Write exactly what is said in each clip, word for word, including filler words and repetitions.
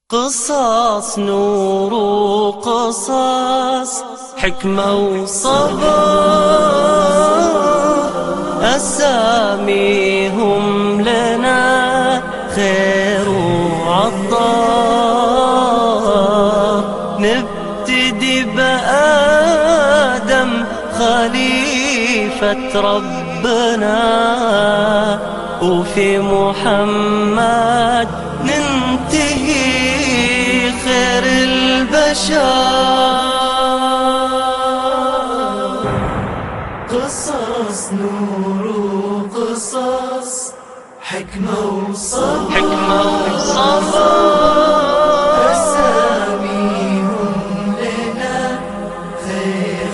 قصص نور وقصص حكمة وصبر، أساميهم لنا خير وعطار. نبتدي بآدم خليفة ربنا، وفي محمد ننتهي خير البشر. قصص نور وقصص حكمة وصبر، حكمة وصبر، أساميهم لنا خير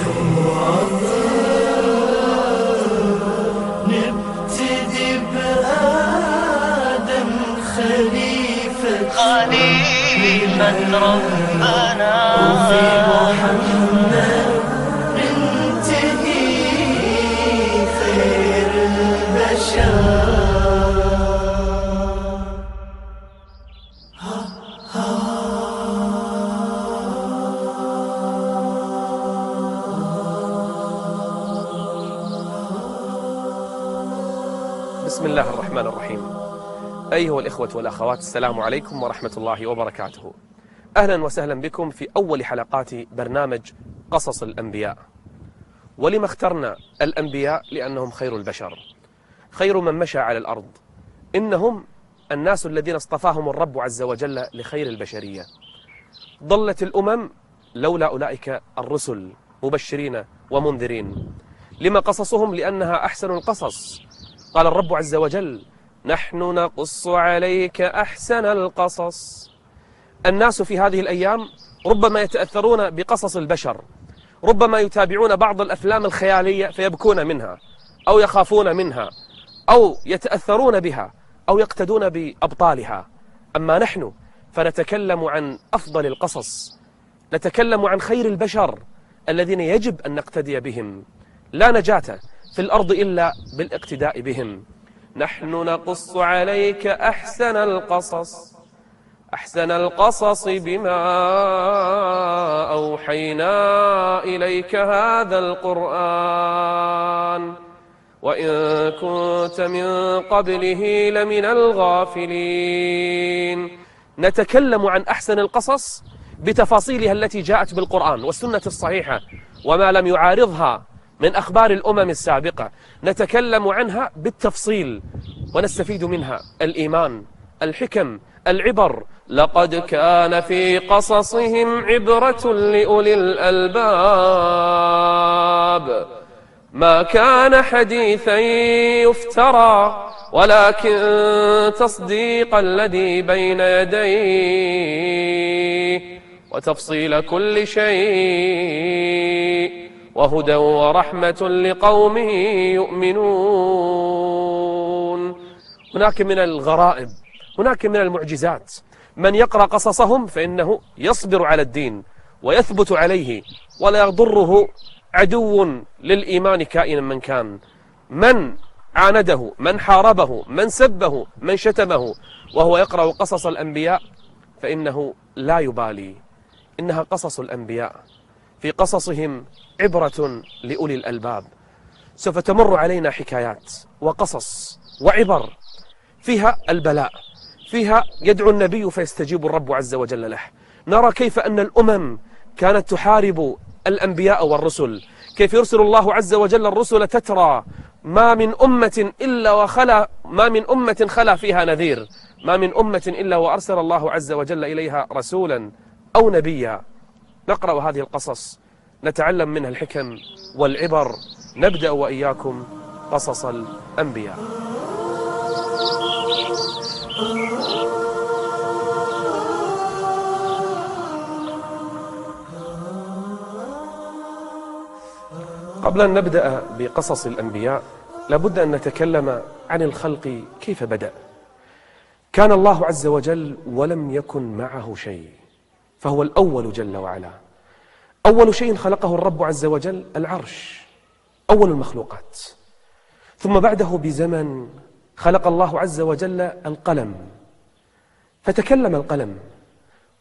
وعطار. نبتدي بآدم خليفة خليفة ربنا، وفي محمد ننتهي خير البشر. بسم الله الرحمن الرحيم. أيها الإخوة والأخوات، السلام عليكم ورحمة الله وبركاته. أهلا وسهلا بكم في أول حلقات برنامج قصص الأنبياء. ولما اخترنا الأنبياء؟ لأنهم خير البشر، خير من مشى على الأرض. إنهم الناس الذين اصطفاهم الرب عز وجل لخير البشرية. ضلت الأمم لولا أولئك الرسل مبشرين ومنذرين. لما قصصهم؟ لأنها أحسن القصص. قال الرب عز وجل: نحن نقص عليك أحسن القصص. الناس في هذه الأيام ربما يتأثرون بقصص البشر، ربما يتابعون بعض الأفلام الخيالية فيبكون منها أو يخافون منها أو يتأثرون بها أو يقتدون بأبطالها. أما نحن فنتكلم عن أفضل القصص، نتكلم عن خير البشر الذين يجب أن نقتدي بهم. لا نجاة في الأرض إلا بالاقتداء بهم. نحن نقص عليك أحسن القصص، أحسن القصص بما أوحينا إليك هذا القرآن وإن كنت من قبله لمن الغافلين. نتكلم عن أحسن القصص بتفاصيلها التي جاءت بالقرآن والسنة الصحيحة وما لم يعارضها من أخبار الأمم السابقة. نتكلم عنها بالتفصيل ونستفيد منها الإيمان، الحكم، العبر. لقد كان في قصصهم عبرة لأولي الألباب، ما كان حديثا يفترى ولكن تصديق الذي بين يديه وتفصيل كل شيء وهدى ورحمة لقوم يؤمنون. هناك من الغرائب، هناك من المعجزات. من يقرأ قصصهم فإنه يصبر على الدين ويثبت عليه ولا يضره عدو للإيمان كائنا من كان. من عانده، من حاربه، من سبه، من شتمه وهو يقرأ قصص الأنبياء فإنه لا يبالي. إنها قصص الأنبياء، في قصصهم عبرة لأولي الألباب. سوف تمر علينا حكايات وقصص وعبر فيها البلاء، فيها يدعو النبي فيستجيب الرب عز وجل له. نرى كيف أن الأمم كانت تحارب الأنبياء والرسل، كيف يرسل الله عز وجل الرسل تترى، ما من أمة إلا وخلا ما من أمة خلا فيها نذير، ما من أمة إلا وأرسل الله عز وجل إليها رسولا أو نبيا. نقرأ هذه القصص، نتعلم منها الحكم والعبر. نبدأ وإياكم قصص الأنبياء. قبل أن نبدأ بقصص الأنبياء لابد أن نتكلم عن الخلق كيف بدأ. كان الله عز وجل ولم يكن معه شيء، فهو الأول جل وعلا. أول شيء خلقه الرب عز وجل العرش، أول المخلوقات. ثم بعده بزمن خلق الله عز وجل القلم، فتكلم القلم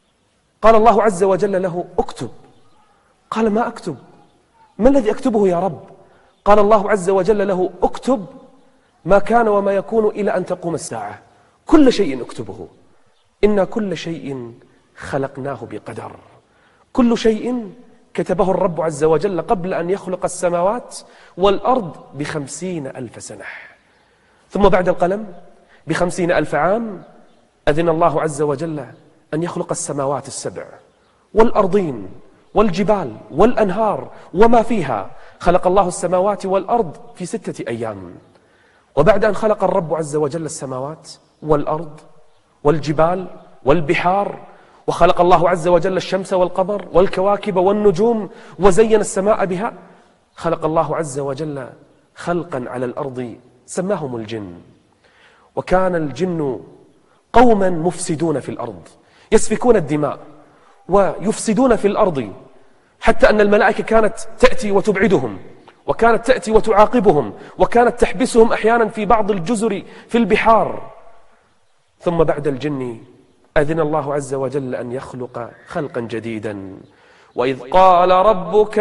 قال الله عز وجل له اكتب. قال ما أكتب؟ ما الذي أكتبه يا رب؟ قال الله عز وجل له اكتب ما كان وما يكون إلى أن تقوم الساعة، كل شيء اكتبه، إن كل شيء خلقناه بقدر. كل شيء كتبه الرب عز وجل قبل أن يخلق السماوات والأرض بخمسين ألف سنة. ثم بعد القلم بخمسين ألف عام أذن الله عز وجل أن يخلق السماوات السبع والأرضين والجبال والأنهار وما فيها. خلق الله السماوات والأرض في ستة أيام. وبعد أن خلق الرب عز وجل السماوات والأرض والجبال والبحار، وخلق الله عز وجل الشمس والقمر والكواكب والنجوم وزين السماء بها، خلق الله عز وجل خلقا على الأرض سماهم الجن. وكان الجن قوما مفسدون في الأرض، يسفكون الدماء ويفسدون في الأرض، حتى أن الملائكة كانت تأتي وتبعدهم، وكانت تأتي وتعاقبهم، وكانت تحبسهم أحيانا في بعض الجزر في البحار. ثم بعد الجن أذن الله عز وجل أن يخلق خلقا جديدا. وإذ قال ربك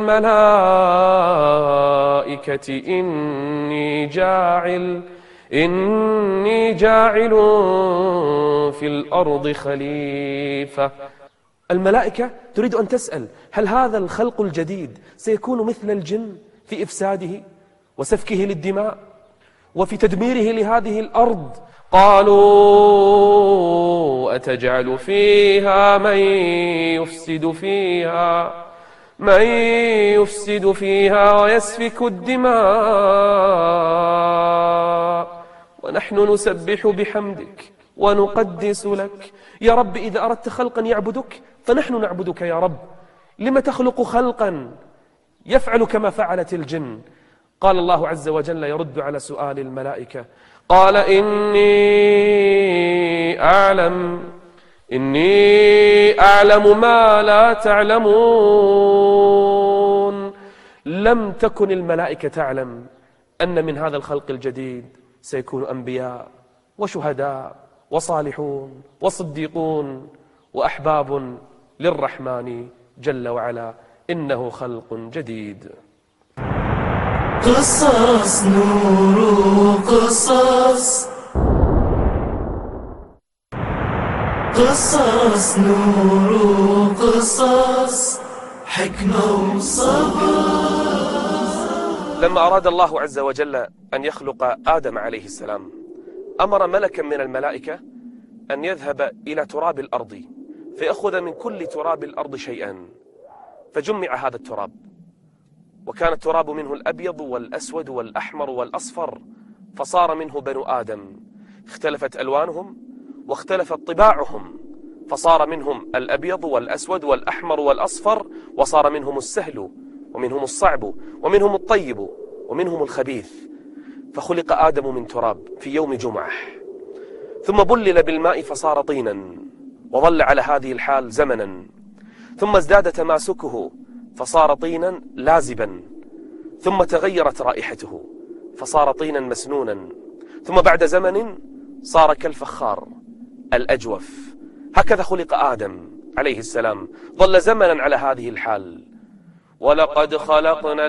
للملائكة إني جاعل إني جاعل في الأرض خليفة. الملائكة تريد أن تسأل هل هذا الخلق الجديد سيكون مثل الجن في إفساده وسفكه للدماء وفي تدميره لهذه الأرض؟ قالوا أتجعل فيها من يفسد فيها من يفسد فيها ويسفك الدماء ونحن نسبح بحمدك ونقدس لك. يا رب إذا أردت خلقا يعبدك فنحن نعبدك يا رب، لم تخلق خلقا يفعل كما فعلت الجن؟ قال الله عز وجل يرد على سؤال الملائكة، قال إني أعلم إني أعلم ما لا تعلمون. لم تكن الملائكة تعلم أن من هذا الخلق الجديد سيكون أنبياء وشهداء وصالحون وصديقون وأحباب للرحمن جل وعلا. إنه خلق جديد. قصص نور قصص قصص نور قصص حكمة وصبر. لما أراد الله عز وجل أن يخلق آدم عليه السلام أمر ملكا من الملائكة أن يذهب إلى تراب الأرض فيأخذ من كل تراب الأرض شيئا، فجمع هذا التراب، وكان التراب منه الأبيض والأسود والأحمر والأصفر، فصار منه بنو آدم، اختلفت ألوانهم واختلفت طباعهم، فصار منهم الأبيض والأسود والأحمر والأصفر، وصار منهم السهل ومنهم الصعب ومنهم الطيب ومنهم الخبيث. فخلق آدم من تراب في يوم جمعة، ثم بلل بالماء فصار طينا، وظل على هذه الحال زمنا، ثم ازداد تماسكه فصار طينا لازبا، ثم تغيرت رائحته فصار طينا مسنونا، ثم بعد زمن صار كالفخار الأجوف. هكذا خلق آدم عليه السلام، ظل زمنا على هذه الحال. ولقد خلقنا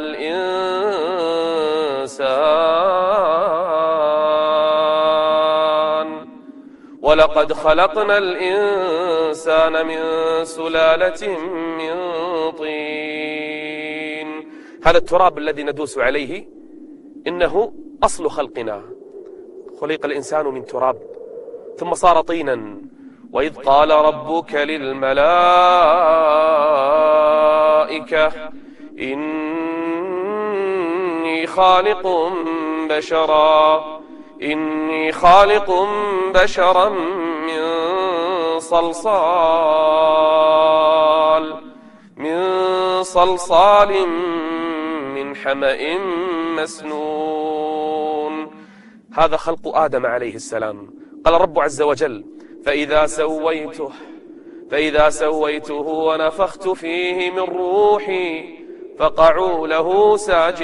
الإنسان ولقد خلقنا الإنسان من سلالة من طين. هذا التراب الذي ندوس عليه إنه أصل خلقنا. خلق الإنسان من تراب ثم صار طينا. وإذ قال ربك للملائكة إني خالق بشرا إني خالق بشرا من صلصال من صلصال من حمأ مسنون. هذا خلق آدم عليه السلام. قال الرب عز وجل فإذا سويته فإذا سويته ونفخت فيه من روحي فقعوا له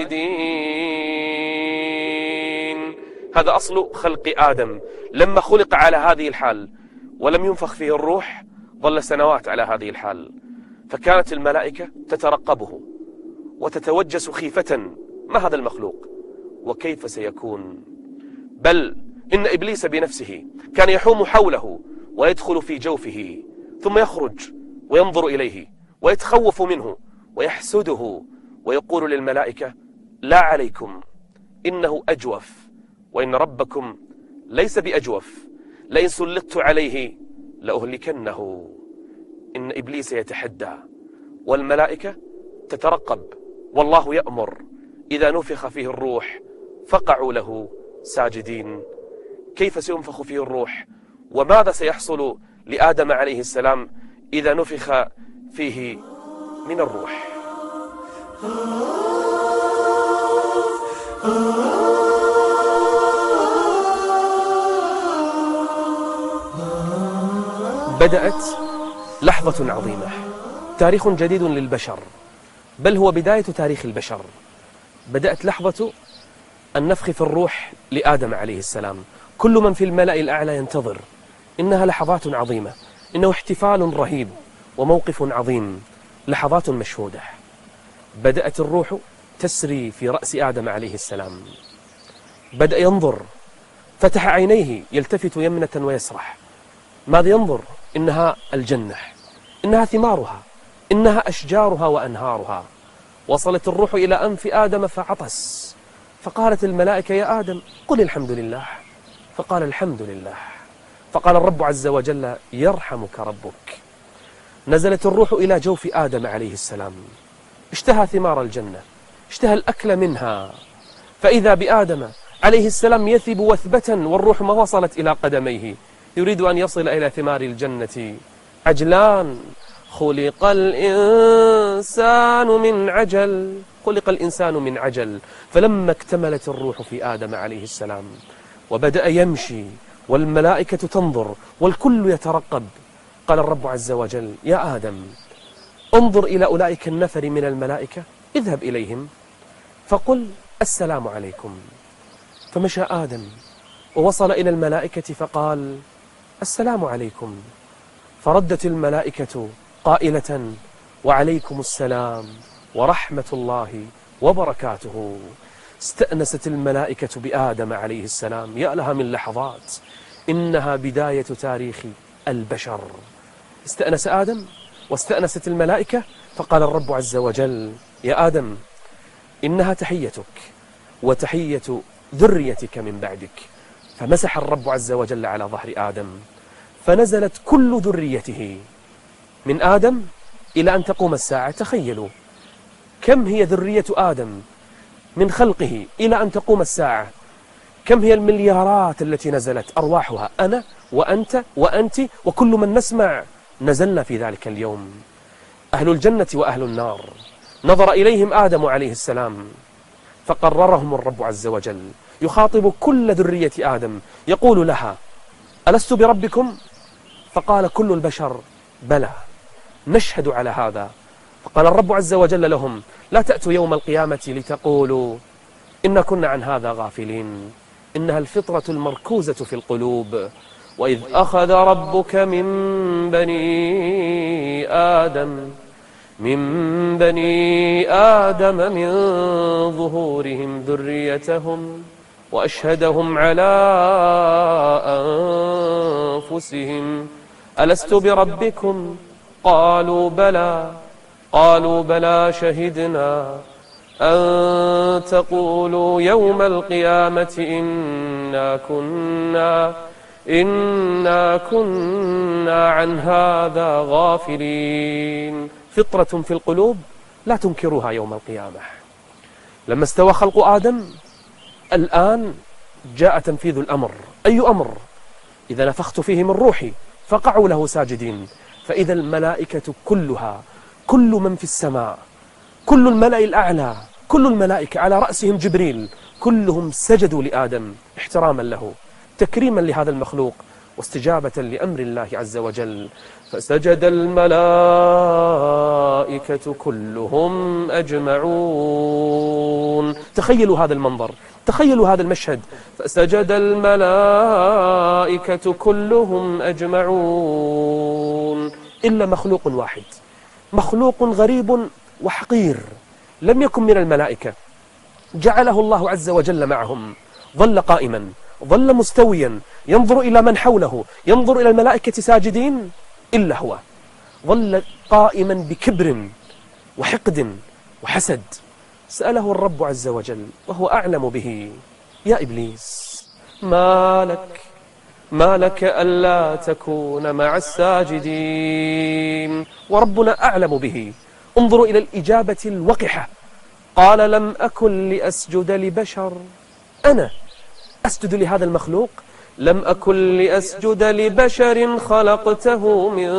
ساجدين. هذا أصل خلق آدم. لما خلق على هذه الحال ولم ينفخ فيه الروح ظل سنوات على هذه الحال، فكانت الملائكة تترقبه وتتوجس خيفة: ما هذا المخلوق وكيف سيكون؟ بل إن إبليس بنفسه كان يحوم حوله ويدخل في جوفه، ثم يخرج وينظر إليه ويتخوف منه ويحسده ويقول للملائكة: لا عليكم، إنه أجوف، وإن ربكم ليس بأجوف، لئن سلطت عليه لأهلكنه. إن إبليس يتحدى والملائكة تترقب، والله يأمر إذا نفخ فيه الروح فقعوا له ساجدين. كيف سينفخ فيه الروح؟ وماذا سيحصل لآدم عليه السلام إذا نفخ فيه من الروح؟ بدأت لحظة عظيمة، تاريخ جديد للبشر، بل هو بداية تاريخ البشر. بدأت لحظة النفخ في الروح لآدم عليه السلام. كل من في الملأ الأعلى ينتظر. إنها لحظات عظيمة، إنه احتفال رهيب وموقف عظيم، لحظات مشهودة. بدأت الروح تسري في رأس آدم عليه السلام. بدأ ينظر، فتح عينيه يلتفت يمنة ويسرح. ماذا ينظر؟ إنها الجنة، إنها ثمارها، إنها أشجارها وأنهارها. وصلت الروح إلى أنف آدم فعطس، فقالت الملائكة: يا آدم قل الحمد لله. فقال: الحمد لله. فقال الرب عز وجل: يرحمك ربك. نزلت الروح إلى جوف آدم عليه السلام، اشتهى ثمار الجنة، اشتهى الأكل منها، فإذا بآدم عليه السلام يثب وثبة والروح ما وصلت إلى قدميه، يريد أن يصل إلى ثمار الجنة. عجلان: خلق الإنسان من عجل، خلق الإنسان من عجل. فلما اكتملت الروح في آدم عليه السلام وبدأ يمشي والملائكة تنظر والكل يترقب، قال الرب عز وجل: يا آدم انظر إلى أولئك النفر من الملائكة، اذهب إليهم فقل السلام عليكم. فمشى آدم ووصل إلى الملائكة فقال: السلام عليكم. فردت الملائكة قائلة: وعليكم السلام ورحمة الله وبركاته. استأنست الملائكة بآدم عليه السلام. يا لها من لحظات، إنها بداية تاريخ البشر. استأنس آدم واستأنست الملائكة، فقال الرب عز وجل: يا آدم إنها تحيتك وتحية ذريتك من بعدك. فمسح الرب عز وجل على ظهر آدم، فنزلت كل ذريته من آدم إلى أن تقوم الساعة. تخيلوا كم هي ذرية آدم من خلقه إلى أن تقوم الساعة، كم هي المليارات التي نزلت، أرواحها أنا وأنت وأنت وكل من نسمع نزلنا في ذلك اليوم. أهل الجنة وأهل النار. نظر إليهم آدم عليه السلام فقررهم الرب عز وجل، يخاطب كل ذرية آدم يقول لها: ألست بربكم؟ فقال كل البشر: بلى، نشهد على هذا. فقال الرب عز وجل لهم: لا تأتوا يوم القيامة لتقولوا إنا كنا عن هذا غافلين، إنها الفطرة المركوزة في القلوب. وإذ أخذ ربك من بني آدم من بني آدم من ظهورهم ذريتهم وأشهدهم على أنفسهم ألست بربكم؟ قالوا بلى قالوا بلى شهدنا أن تقولوا يوم القيامة إنا كنا إنا كنا عن هذا غافلين. فطرة في القلوب لا تنكرها يوم القيامة. لما استوى خلق آدم الآن جاء تنفيذ الأمر. أي أمر؟ إذا نفخت فيه من روحي فقعوا له ساجدين. فإذا الملائكة كلها، كل من في السماء، كل الملأ الأعلى، كل الملائكة على رأسهم جبريل، كلهم سجدوا لآدم احتراما له، تكريما لهذا المخلوق، واستجابة لأمر الله عز وجل. فسجد الملائكة كلهم أجمعون. تخيلوا هذا المنظر، تخيلوا هذا المشهد. فسجد الملائكة كلهم أجمعون. إلا مخلوق واحد، مخلوق غريب وحقير لم يكن من الملائكة، جعله الله عز وجل معهم، ظل قائما، ظل مستويا، ينظر إلى من حوله، ينظر إلى الملائكة ساجدين، إلا هو ظل قائما بكبر وحقد وحسد. سأله الرب عز وجل وهو أعلم به: يا إبليس، ما لك ما لك ألا تكون مع الساجدين؟ وربنا أعلم به. انظروا إلى الإجابة الوقحة، قال: لم أكن لأسجد لبشر، أنا أسجد لهذا المخلوق؟ لم أكن لأسجد لبشر خلقته من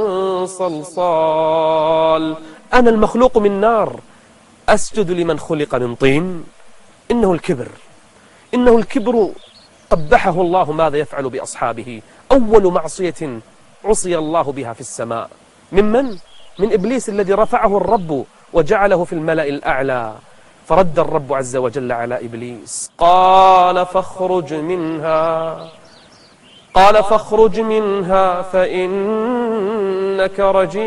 صلصال، أنا المخلوق من نار أسجد لمن خلق من طين؟ إنه الكبر، إنه الكبر قبحه الله. ماذا يفعل بأصحابه؟ أول معصية عصي الله بها في السماء ممن؟ من إبليس الذي رفعه الرب وجعله في الملأ الأعلى. فرد الرب عز وجل على إبليس، قال: فاخرج منها قال فاخرج منها فإنك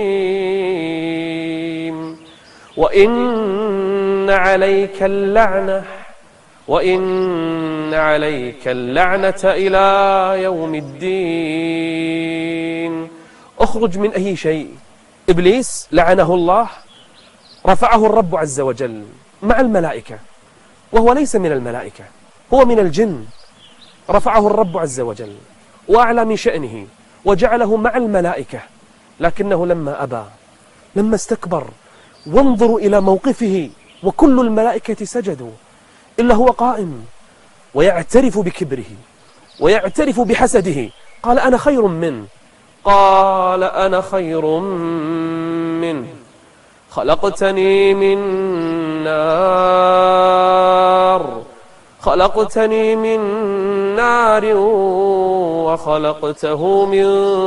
رجيم، وإن عليك اللعنة وإن عليك اللعنة إلى يوم الدين. اخرج من أي شيء؟ إبليس لعنه الله، رفعه الرب عز وجل مع الملائكة، وهو ليس من الملائكة، هو من الجن. رفعه الرب عز وجل وأعلى من شأنه وجعله مع الملائكة، لكنه لما أبى، لما استكبر، وانظروا إلى موقفه وكل الملائكة سجدوا إلا هو قائم ويعترف بكبره ويعترف بحسده. قال: أنا خير منه. قال: أنا خير منه، خلقتني من نار خلقتني من نار وخلقته من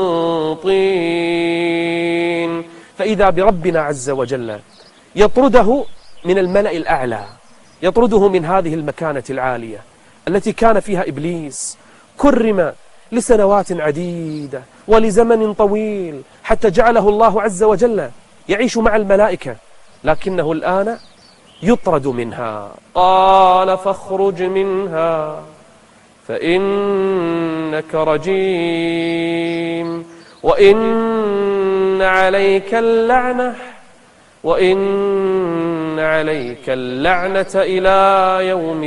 طين. فإذا بربنا عز وجل يطرده من الملأ الأعلى، يطرده من هذه المكانة العالية التي كان فيها إبليس، كرم لسنوات عديدة ولزمن طويل حتى جعله الله عز وجل يعيش مع الملائكة، لكنه الآن يطرد منها. قال: فاخرج منها فإنك رجيم، وإن عليك اللعنة وإن عليك اللعنة إلى يوم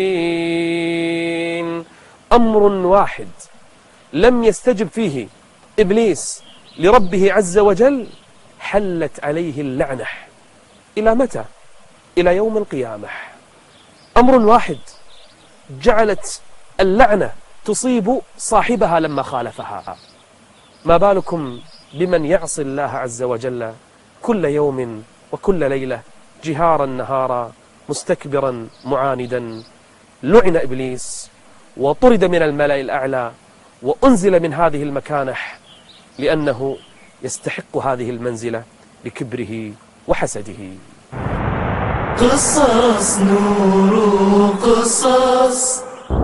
الدين. أمر واحد لم يستجب فيه إبليس لربه عز وجل حلت عليه اللعنة. إلى متى؟ إلى يوم القيامة. أمر واحد جعلت اللعنة تصيب صاحبها لما خالفها، ما بالكم بمن يعصي الله عز وجل كل يوم وكل ليلة، جهارا نهارا، مستكبرا معاندا. لعن إبليس وطرد من الملأ الأعلى وأنزل من هذه المكانة لأنه يستحق هذه المنزلة بكبره وحسده. قصص نور قصص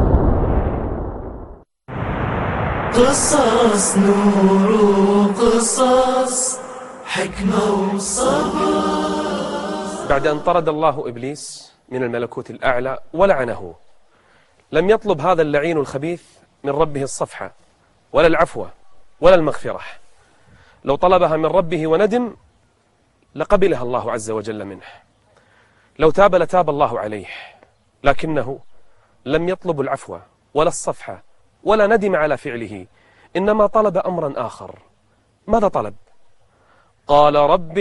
قصص نور قصص حكمة وصبر. بعد أن طرد الله إبليس من الملكوت الأعلى ولعنه، لم يطلب هذا اللعين الخبيث من ربه الصفحة ولا العفو ولا المغفرة. لو طلبها من ربه وندم لقبلها الله عز وجل منه، لو تاب لتاب الله عليه، لكنه لم يطلب العفو ولا الصفحة ولا ندم على فعله، إنما طلب أمرا آخر. ماذا طلب؟ قال: رب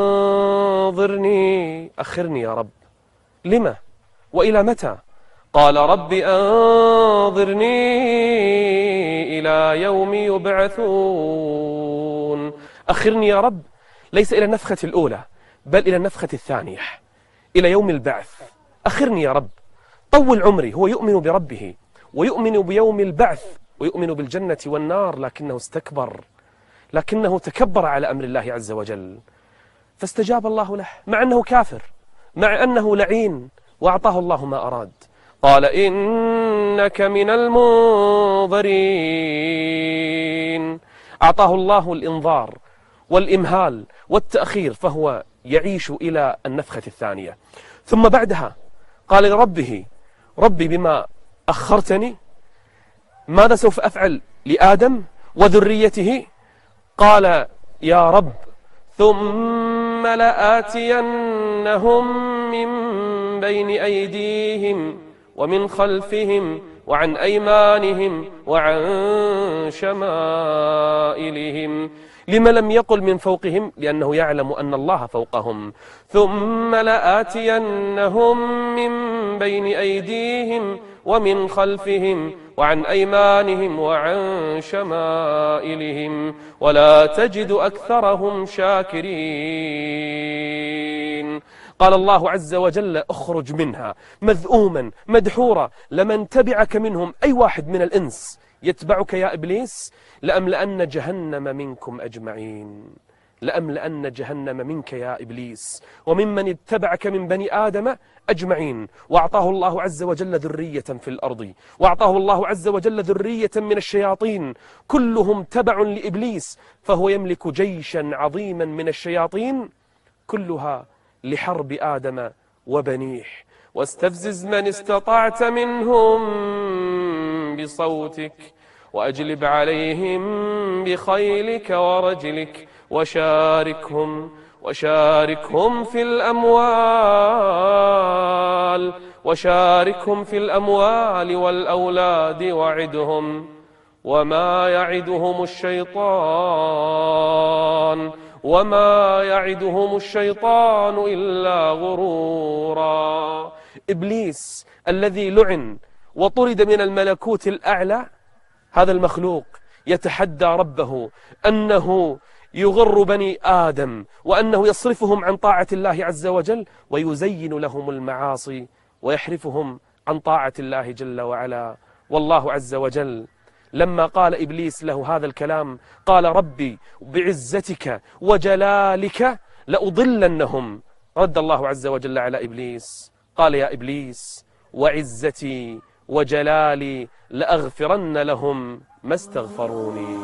أنظرني، أخرني يا رب. لما وإلى متى؟ قال: رب أنظرني إلى يوم يبعثون. أخرني يا رب ليس إلى النفخة الأولى بل إلى النفخة الثانية، إلى يوم البعث. أخرني يا رب، طول عمري. هو يؤمن بربه ويؤمن بيوم البعث ويؤمن بالجنة والنار، لكنه استكبر، لكنه تكبر على أمر الله عز وجل، فاستجاب الله له مع أنه كافر، مع أنه لعين، وأعطاه الله ما أراد. قال: إنك من المنظرين. أعطاه الله الإنظار والإمهال والتأخير، فهو يعيش إلى النفخة الثانية. ثم بعدها قال لربه: ربي بما أخرتني ماذا سوف أفعل لآدم وذريته؟ قال: يا رب ثم لآتينهم من بين أيديهم ومن خلفهم وعن أيمانهم وعن شمائلهم. لما لم يقل من فوقهم؟ لأنه يعلم أن الله فوقهم. ثم لآتينهم من بين أيديهم ومن خلفهم وعن أيمانهم وعن شمائلهم ولا تجد أكثرهم شاكرين. قال الله عز وجل: اخرج منها مذءوما مدحورا، لمن تبعك منهم أي واحد من الإنس يتبعك يا إبليس لأملأن جهنم منكم أجمعين. لأملأن جهنم منك يا إبليس وممن اتبعك من بني آدم أجمعين. وأعطاه الله عز وجل ذرية في الأرض، وأعطاه الله عز وجل ذرية من الشياطين، كلهم تبع لإبليس، فهو يملك جيشا عظيما من الشياطين كلها لحرب آدم وبنيه. واستفزز من استطعت منهم بصوتك وأجلب عليهم بخيلك ورجلك وشاركهم وشاركهم في الأموال وشاركهم في الأموال والأولاد وعدهم وما يعدهم الشيطان وما يعدهم الشيطان إلا غرورا. إبليس الذي لعن وطرد من الملكوت الأعلى، هذا المخلوق يتحدى ربه أنه يغر بني آدم وأنه يصرفهم عن طاعة الله عز وجل ويزين لهم المعاصي ويحرفهم عن طاعة الله جل وعلا. والله عز وجل لما قال إبليس له هذا الكلام قال: ربي بعزتك وجلالك لأضلنهم. رد الله عز وجل على إبليس قال: يا إبليس وعزتي وجلالي لأغفرن لهم ما استغفروني.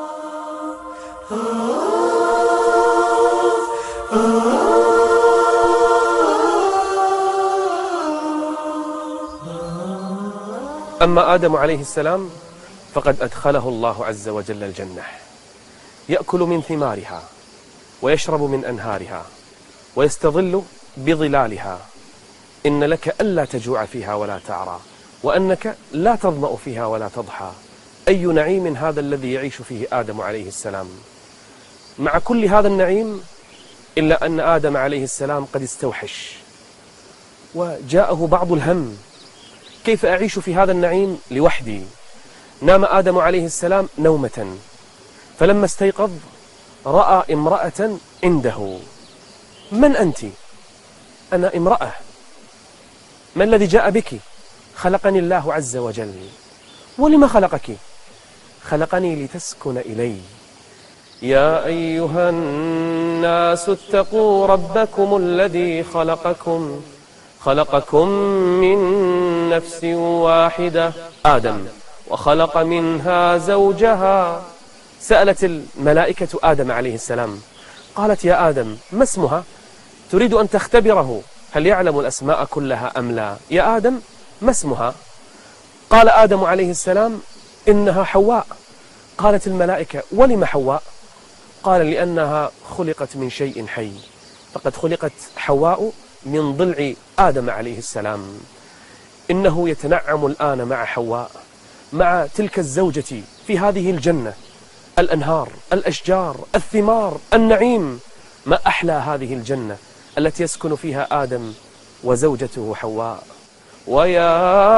أما آدم عليه السلام فقد أدخله الله عز وجل الجنة، يأكل من ثمارها ويشرب من أنهارها ويستظل بظلالها. إن لك ألا تجوع فيها ولا تعرى وأنك لا تظمأ فيها ولا تضحى. أي نعيم هذا الذي يعيش فيه آدم عليه السلام. مع كل هذا النعيم إلا أن آدم عليه السلام قد استوحش وجاءه بعض الهم: كيف أعيش في هذا النعيم لوحدي؟ نام آدم عليه السلام نومة، فلما استيقظ رأى امرأة عنده. من أنت؟ أنا امرأة. ما الذي جاء بك؟ خلقني الله عز وجل. ولما خلقك؟ خلقني لتسكن إلي. يا أيها الناس اتقوا ربكم الذي خلقكم خلقكم من نفس واحدة آدم وخلق منها زوجها. سألت الملائكة آدم عليه السلام قالت: يا آدم ما اسمها؟ تريد أن تختبره هل يعلم الأسماء كلها أم لا. يا آدم ما اسمها؟ قال آدم عليه السلام: إنها حواء. قالت الملائكة: ولم حواء؟ قال: لأنها خلقت من شيء حي. فقد خلقت حواء من ضلع آدم عليه السلام. إنه يتنعم الآن مع حواء، مع تلك الزوجة في هذه الجنة، الأنهار، الأشجار، الثمار، النعيم. ما أحلى هذه الجنة التي يسكن فيها آدم وزوجته حواء. ويا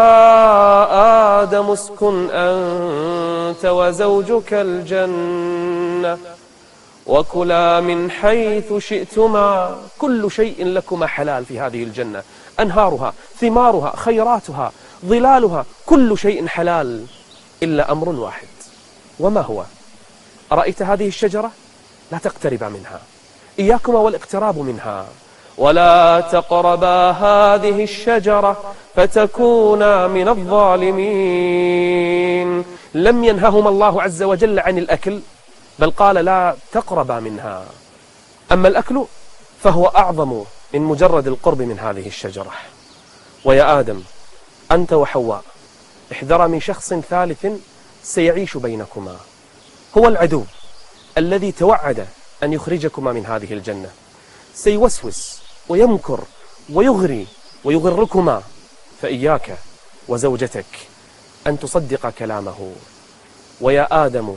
آدم اسكن أنت وزوجك الجنة وكلا من حيث شئتما. كل شيء لكما حلال في هذه الجنة، أنهارها، ثمارها، خيراتها، ظلالها، كل شيء حلال إلا أمر واحد. وما هو؟ أرأيت هذه الشجرة؟ لا تقترب منها، إياكما والاقتراب منها. ولا تقربا هذه الشجرة فتكونا من الظالمين. لم ينههما الله عز وجل عن الأكل، بل قال لا تقربا منها. أما الأكل فهو أعظم من مجرد القرب من هذه الشجرة. ويا آدم أنت وحواء احذرا من شخص ثالث سيعيش بينكما، هو العدو الذي توعد أن يخرجكما من هذه الجنة، سيوسوس ويمكر ويغري ويغركما، فإياك وزوجتك أن تصدق كلامه. ويا آدم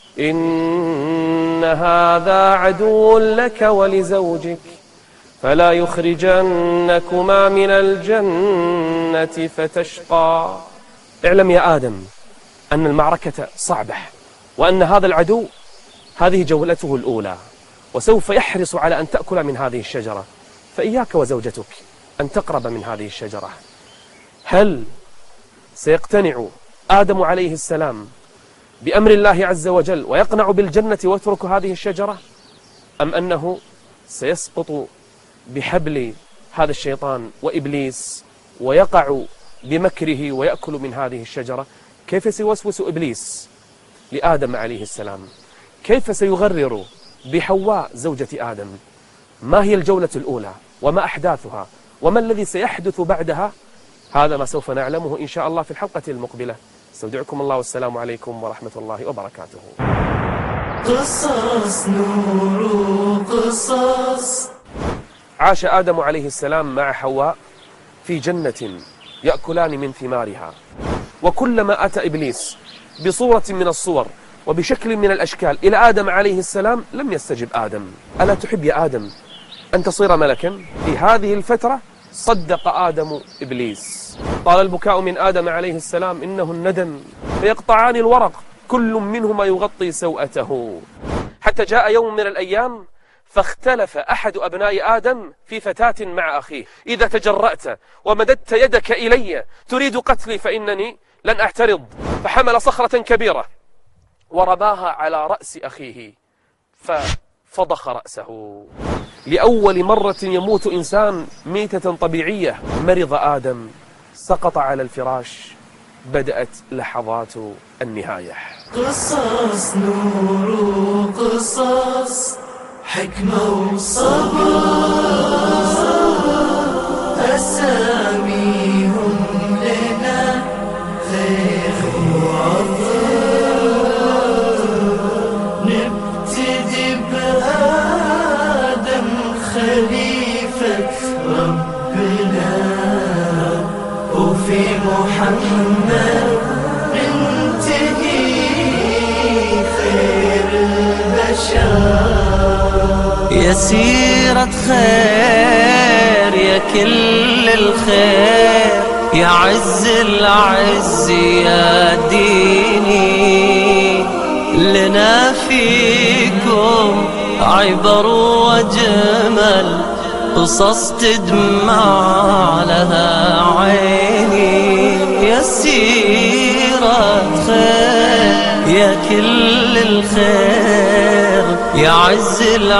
إن هذا عدو لك ولزوجك فلا يخرجنكما من الجنة فتشقى. اعلم يا آدم أن المعركة صعبة، وأن هذا العدو هذه جولته الأولى، وسوف يحرص على أن تأكل من هذه الشجرة، فإياك وزوجتك أن تقرب من هذه الشجرة. هل سيقتنع آدم عليه السلام بأمر الله عز وجل ويقنع بالجنة ويترك هذه الشجرة، أم أنه سيسقط بحبل هذا الشيطان وإبليس ويقع بمكره ويأكل من هذه الشجرة؟ كيف سيوسوس إبليس لآدم عليه السلام؟ كيف سيغرر بحواء زوجة آدم؟ ما هي الجولة الأولى وما أحداثها وما الذي سيحدث بعدها؟ هذا ما سوف نعلمه إن شاء الله في الحلقة المقبلة. استودعكم الله والسلام عليكم ورحمة الله وبركاته. قصص نور قصص. عاش آدم عليه السلام مع حواء في جنة يأكلان من ثمارها، وكلما أتى إبليس بصورة من الصور وبشكل من الأشكال إلى آدم عليه السلام لم يستجب آدم. ألا تحب يا آدم أن تصير ملكا؟ في هذه الفترة صدق آدم إبليس. طال البكاء من آدم عليه السلام إنه الندم، فيقطعان الورق كل منهما يغطي سوءته، حتى جاء يوم من الأيام فاختلف أحد أبناء آدم في فتاة مع أخيه: إذا تجرأت ومددت يدك إلي تريد قتلي فإنني لن أعترض. فحمل صخرة كبيرة ورماها على رأس أخيه ففضخ رأسه. لأول مرة يموت إنسان ميتة طبيعية. مرض آدم، سقط على الفراش، بدأت لحظات النهاية. قصص نور قصص، حكمة وصبر، أساميهم لنا خير وعطر. نبتدي بآدم خليفة ربنا، وفي محمد ننتهي خير البشر. يا سيرة خير يا كل الخير، يا عز العز يا ديني، لنا فيكم عبر وجمل، قصص تدمع لها عيني. يا سيرة خير يا كل الخير، يا عز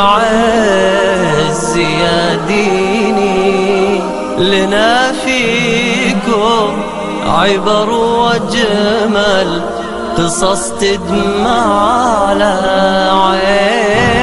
العز يا ديني، لنا فيكم عبر وجمل، قصص تدمع لها عين.